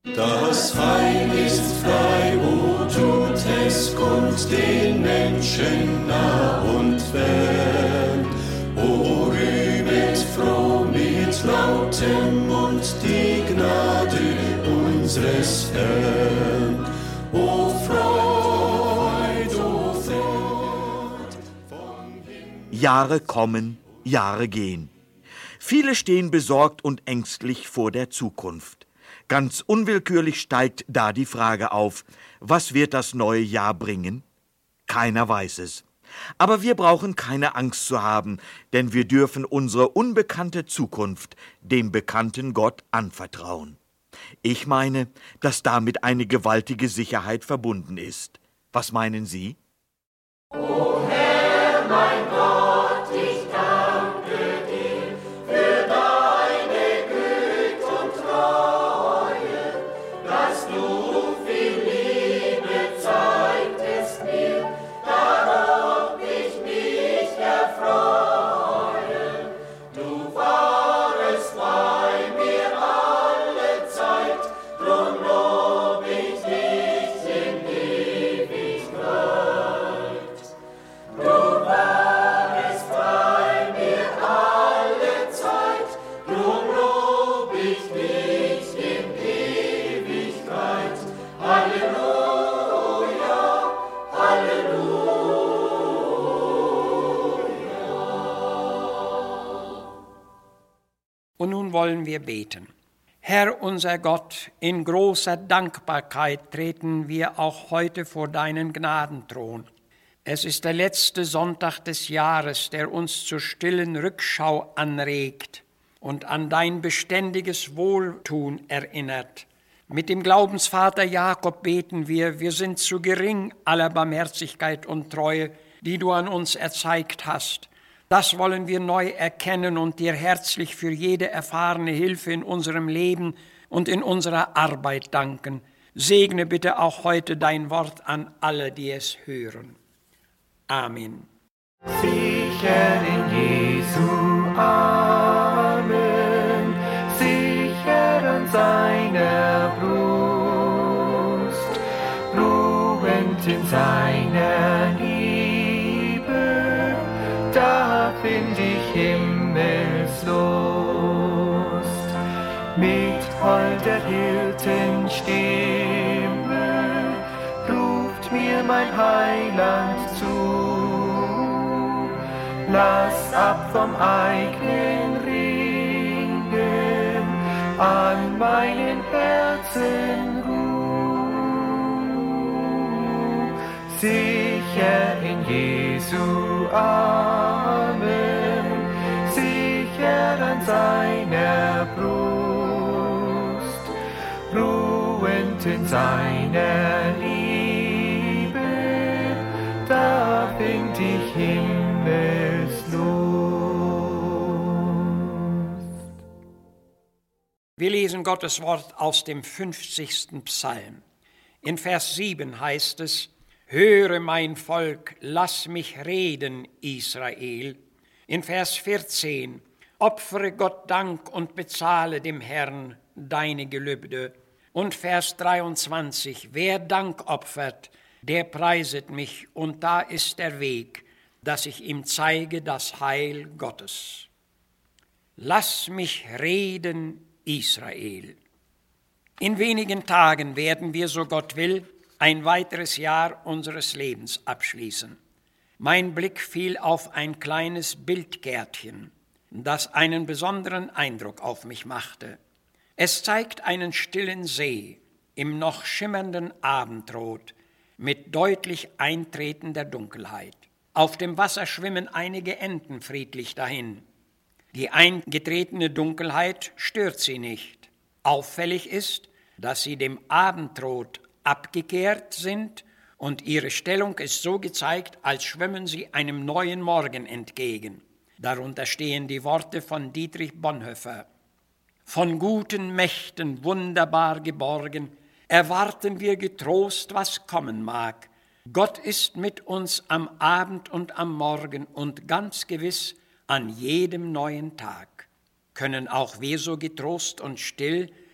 Das Heil ist frei, o tut es kund den Menschen nah und fern. O rühmet froh mit lautem Mund die Gnade unseres Herrn. O Freud, o Freud vom Himmel. Jahre kommen, Jahre gehen. Viele stehen besorgt und ängstlich vor der Zukunft. Ganz unwillkürlich steigt da die Frage auf, was wird das neue Jahr bringen? Keiner weiß es. Aber wir brauchen keine Angst zu haben, denn wir dürfen unsere unbekannte Zukunft dem bekannten Gott anvertrauen. Ich meine, dass damit eine gewaltige Sicherheit verbunden ist. Was meinen Sie? O Herr, mein Gott, ich danke dir für deine Güte und Treue, dass du viel Liebe zeigtest mir, darob ich mich erfreue. Du warest bei mir alle Zeit, drum lob ich dich in Ewigkeit. Du warest bei mir alle Zeit, drum lob ich dich in Ewigkeit. Halleluja, Halleluja. Und nun wollen wir beten. Herr unser Gott, in großer Dankbarkeit treten wir auch heute vor deinen Gnadenthron. Es ist der letzte Sonntag des Jahres, der uns zur stillen Rückschau anregt und an dein beständiges Wohltun erinnert. Mit dem Glaubensvater Jakob beten wir sind zu gering aller Barmherzigkeit und Treue, die du an uns erzeigt hast. Das wollen wir neu erkennen und dir herzlich für jede erfahrene Hilfe in unserem Leben und in unserer Arbeit danken. Segne bitte auch heute dein Wort an alle, die es hören. Amen. Sicher in Jesu Armen, sicher an seiner Brust, ruhend in seiner Liebe, da find ich Himmelslust. Mit holder Hirtenstimme ruft mir mein Heiland zu. Lass ab vom eigenen Ringen, an meinen Herzen ruh. Sicher in Jesu Armen, sicher an seiner Brust, ruhend in seiner Liebe, da find ich Himmelslust. Wir lesen Gottes Wort aus dem 50. Psalm. In Vers 7 heißt es: Höre, mein Volk, lass mich reden, Israel. In Vers 14: Opfere Gott Dank und bezahle dem Herrn deine Gelübde. Und Vers 23: Wer Dank opfert, der preiset mich, und da ist der Weg, dass ich ihm zeige das Heil Gottes. Lass mich reden, Israel. In wenigen Tagen werden wir, so Gott will, ein weiteres Jahr unseres Lebens abschließen. Mein Blick fiel auf ein kleines Bildgärtchen, das einen besonderen Eindruck auf mich machte. Es zeigt einen stillen See im noch schimmernden Abendrot mit deutlich eintretender Dunkelheit. Auf dem Wasser schwimmen einige Enten friedlich dahin. Die eingetretene Dunkelheit stört sie nicht. Auffällig ist, dass sie dem Abendrot abgekehrt sind und ihre Stellung ist so gezeigt, als schwimmen sie einem neuen Morgen entgegen. Darunter stehen die Worte von Dietrich Bonhoeffer. Von guten Mächten wunderbar geborgen, erwarten wir getrost, was kommen mag. Gott ist mit uns am Abend und am Morgen und ganz gewiss an jedem neuen Tag. Können auch wir so getrost und still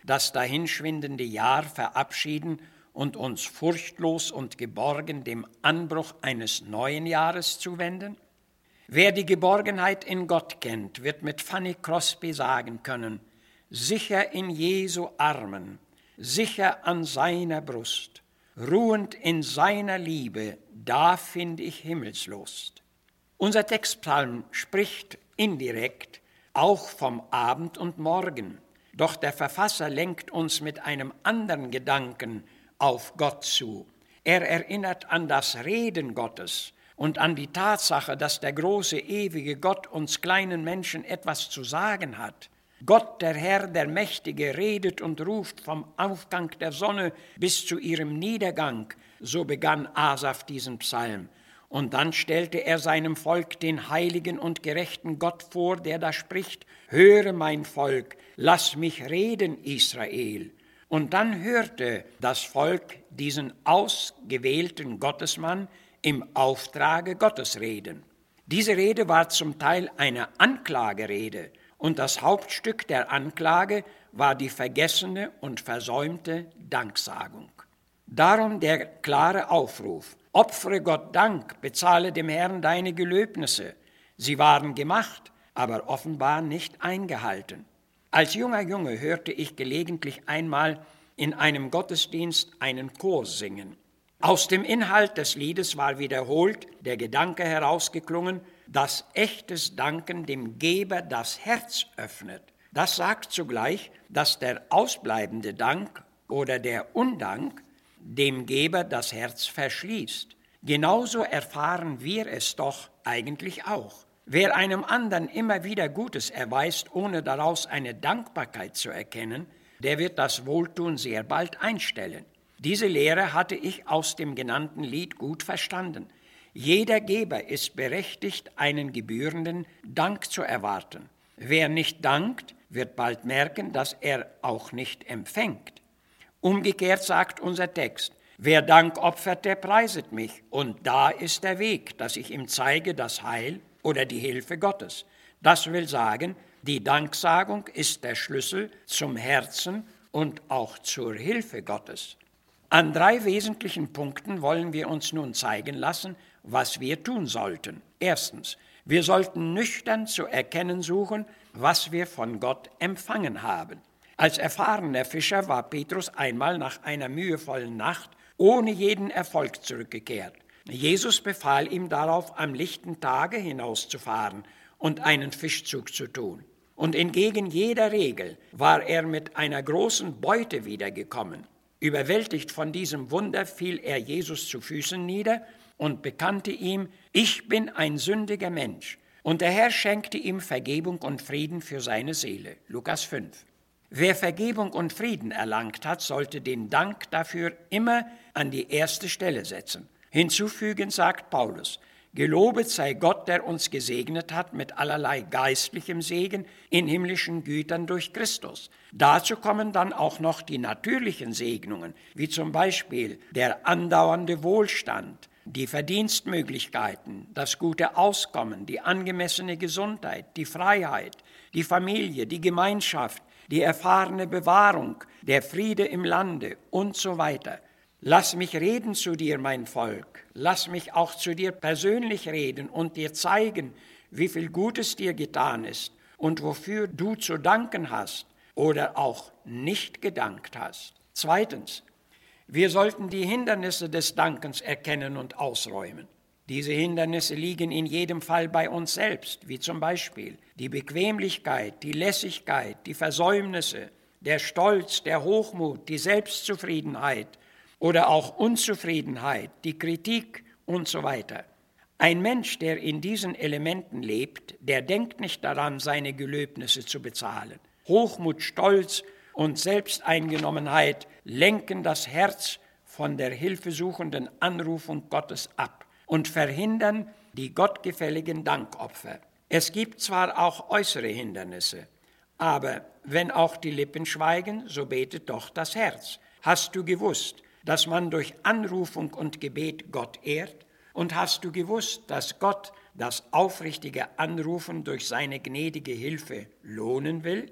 das dahinschwindende Jahr verabschieden und uns furchtlos und geborgen dem Anbruch eines neuen Jahres zuwenden? Wer die Geborgenheit in Gott kennt, wird mit Fanny Crosby sagen können: sicher in Jesu Armen, sicher an seiner Brust, ruhend in seiner Liebe, da finde ich Himmelslust. Unser Textpsalm spricht indirekt auch vom Abend und Morgen, doch der Verfasser lenkt uns mit einem anderen Gedanken auf Gott zu. Er erinnert an das Reden Gottes und an die Tatsache, dass der große, ewige Gott uns kleinen Menschen etwas zu sagen hat. Gott, der Herr, der Mächtige, redet und ruft vom Aufgang der Sonne bis zu ihrem Niedergang, so begann Asaf diesen Psalm. Und dann stellte er seinem Volk den heiligen und gerechten Gott vor, der da spricht: höre mein Volk, lass mich reden, Israel. Und dann hörte das Volk diesen ausgewählten Gottesmann im Auftrage Gottes reden. Diese Rede war zum Teil eine Anklagerede, und das Hauptstück der Anklage war die vergessene und versäumte Danksagung. Darum der klare Aufruf: opfere Gott Dank, bezahle dem Herrn deine Gelöbnisse. Sie waren gemacht, aber offenbar nicht eingehalten. Als junger Junge hörte ich gelegentlich einmal in einem Gottesdienst einen Chor singen. Aus dem Inhalt des Liedes war wiederholt der Gedanke herausgeklungen, dass echtes Danken dem Geber das Herz öffnet. Das sagt zugleich, dass der ausbleibende Dank oder der Undank dem Geber das Herz verschließt. Genauso erfahren wir es doch eigentlich auch. Wer einem anderen immer wieder Gutes erweist, ohne daraus eine Dankbarkeit zu erkennen, der wird das Wohltun sehr bald einstellen. Diese Lehre hatte ich aus dem genannten Lied gut verstanden. Jeder Geber ist berechtigt, einen gebührenden Dank zu erwarten. Wer nicht dankt, wird bald merken, dass er auch nicht empfängt. Umgekehrt sagt unser Text: wer Dank opfert, der preiset mich. Und da ist der Weg, dass ich ihm zeige das Heil oder die Hilfe Gottes. Das will sagen, die Danksagung ist der Schlüssel zum Herzen und auch zur Hilfe Gottes. An 3 wesentlichen Punkten wollen wir uns nun zeigen lassen, was wir tun sollten. Erstens, wir sollten nüchtern zu erkennen suchen, was wir von Gott empfangen haben. Als erfahrener Fischer war Petrus einmal nach einer mühevollen Nacht ohne jeden Erfolg zurückgekehrt. Jesus befahl ihm darauf, am lichten Tage hinauszufahren und einen Fischzug zu tun. Und entgegen jeder Regel war er mit einer großen Beute wiedergekommen. Überwältigt von diesem Wunder fiel er Jesus zu Füßen nieder und bekannte ihm: ich bin ein sündiger Mensch. Und der Herr schenkte ihm Vergebung und Frieden für seine Seele. Lukas 5. Wer Vergebung und Frieden erlangt hat, sollte den Dank dafür immer an die erste Stelle setzen. Hinzufügend sagt Paulus: gelobet sei Gott, der uns gesegnet hat mit allerlei geistlichem Segen in himmlischen Gütern durch Christus. Dazu kommen dann auch noch die natürlichen Segnungen, wie zum Beispiel der andauernde Wohlstand, die Verdienstmöglichkeiten, das gute Auskommen, die angemessene Gesundheit, die Freiheit, die Familie, die Gemeinschaft, die erfahrene Bewahrung, der Friede im Lande und so weiter. Lass mich reden zu dir, mein Volk. Lass mich auch zu dir persönlich reden und dir zeigen, wie viel Gutes dir getan ist und wofür du zu danken hast oder auch nicht gedankt hast. Zweitens, wir sollten die Hindernisse des Dankens erkennen und ausräumen. Diese Hindernisse liegen in jedem Fall bei uns selbst, wie zum Beispiel die Bequemlichkeit, die Lässigkeit, die Versäumnisse, der Stolz, der Hochmut, die Selbstzufriedenheit oder auch Unzufriedenheit, die Kritik und so weiter. Ein Mensch, der in diesen Elementen lebt, der denkt nicht daran, seine Gelöbnisse zu bezahlen. Hochmut, Stolz und Selbsteingenommenheit lenken das Herz von der hilfesuchenden Anrufung Gottes ab und verhindern die gottgefälligen Dankopfer. Es gibt zwar auch äußere Hindernisse, aber wenn auch die Lippen schweigen, so betet doch das Herz. Hast du gewusst, dass man durch Anrufung und Gebet Gott ehrt? Und hast du gewusst, dass Gott das aufrichtige Anrufen durch seine gnädige Hilfe lohnen will?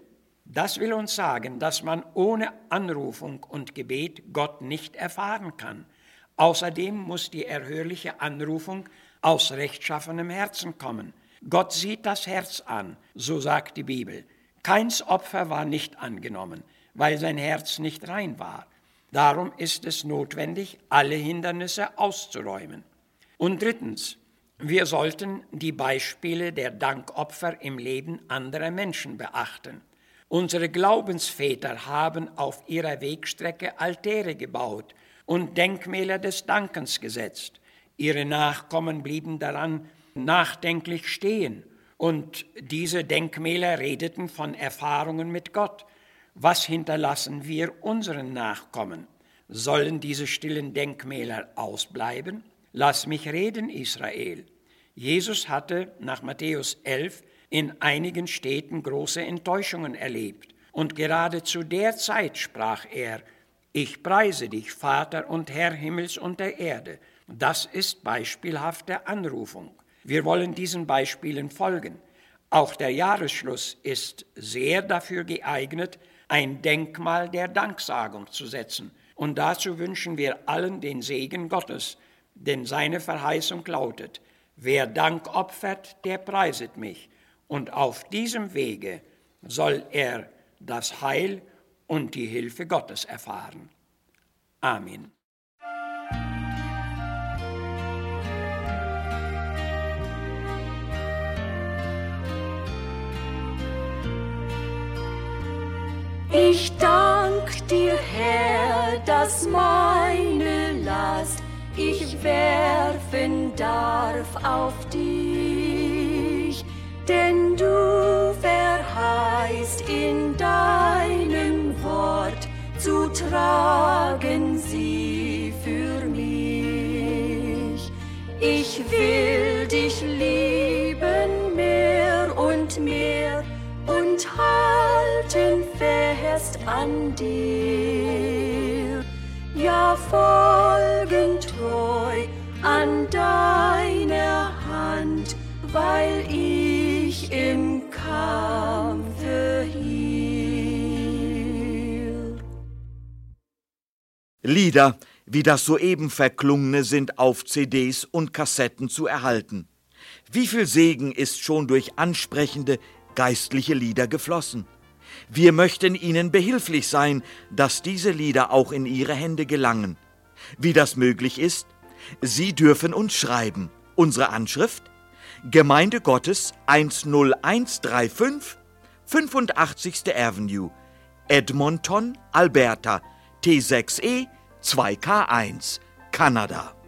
Das will uns sagen, dass man ohne Anrufung und Gebet Gott nicht erfahren kann. Außerdem muss die erhörliche Anrufung aus rechtschaffenem Herzen kommen. Gott sieht das Herz an, so sagt die Bibel. Kains Opfer war nicht angenommen, weil sein Herz nicht rein war. Darum ist es notwendig, alle Hindernisse auszuräumen. Und drittens, wir sollten die Beispiele der Dankopfer im Leben anderer Menschen beachten. Unsere Glaubensväter haben auf ihrer Wegstrecke Altäre gebaut und Denkmäler des Dankens gesetzt. Ihre Nachkommen blieben daran nachdenklich stehen und diese Denkmäler redeten von Erfahrungen mit Gott. Was hinterlassen wir unseren Nachkommen? Sollen diese stillen Denkmäler ausbleiben? Lass mich reden, Israel. Jesus hatte nach Matthäus 11 in einigen Städten große Enttäuschungen erlebt. Und gerade zu der Zeit sprach er: Ich preise dich, Vater und Herr Himmels und der Erde. Das ist beispielhafte Anrufung. Wir wollen diesen Beispielen folgen. Auch der Jahresschluss ist sehr dafür geeignet, ein Denkmal der Danksagung zu setzen. Und dazu wünschen wir allen den Segen Gottes, denn seine Verheißung lautet: Wer Dank opfert, der preiset mich. Und auf diesem Wege soll er das Heil und die Hilfe Gottes erfahren. Amen. Ich dank dir, Herr, dass meine Last ich werfen darf auf dich, denn du verheißt in deinem Wort, zu tragen sie für mich. Ich will dich lieben mehr und mehr und halten fest an dir, ja folgen treu an deiner Hand, weil ich im Kampfe hielt. Lieder wie das soeben verklungene sind auf CDs und Kassetten zu erhalten. Wie viel Segen ist schon durch ansprechende geistliche Lieder geflossen. Wir möchten Ihnen behilflich sein, dass diese Lieder auch in Ihre Hände gelangen. Wie das möglich ist? Sie dürfen uns schreiben. Unsere Anschrift: Gemeinde Gottes 10135, 85. Avenue, Edmonton, Alberta, T6E 2K1, Kanada.